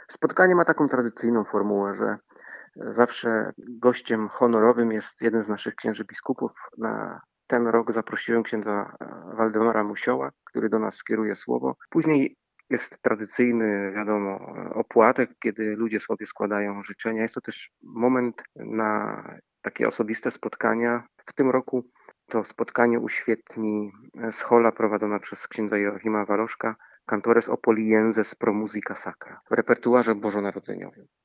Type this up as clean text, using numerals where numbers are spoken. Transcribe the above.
Spotkanie ma taką tradycyjną formułę, że zawsze gościem honorowym jest jeden z naszych księży biskupów. Na ten rok zaprosiłem księdza Waldemara Musioła, który do nas skieruje słowo. Później jest tradycyjny, wiadomo, opłatek, kiedy ludzie sobie składają życzenia. Jest to też moment na takie osobiste spotkania. W tym roku to spotkanie uświetni schola prowadzona przez księdza Joachima Waroszka, Cantores Opolienses pro musica sacra w repertuarze bożonarodzeniowym.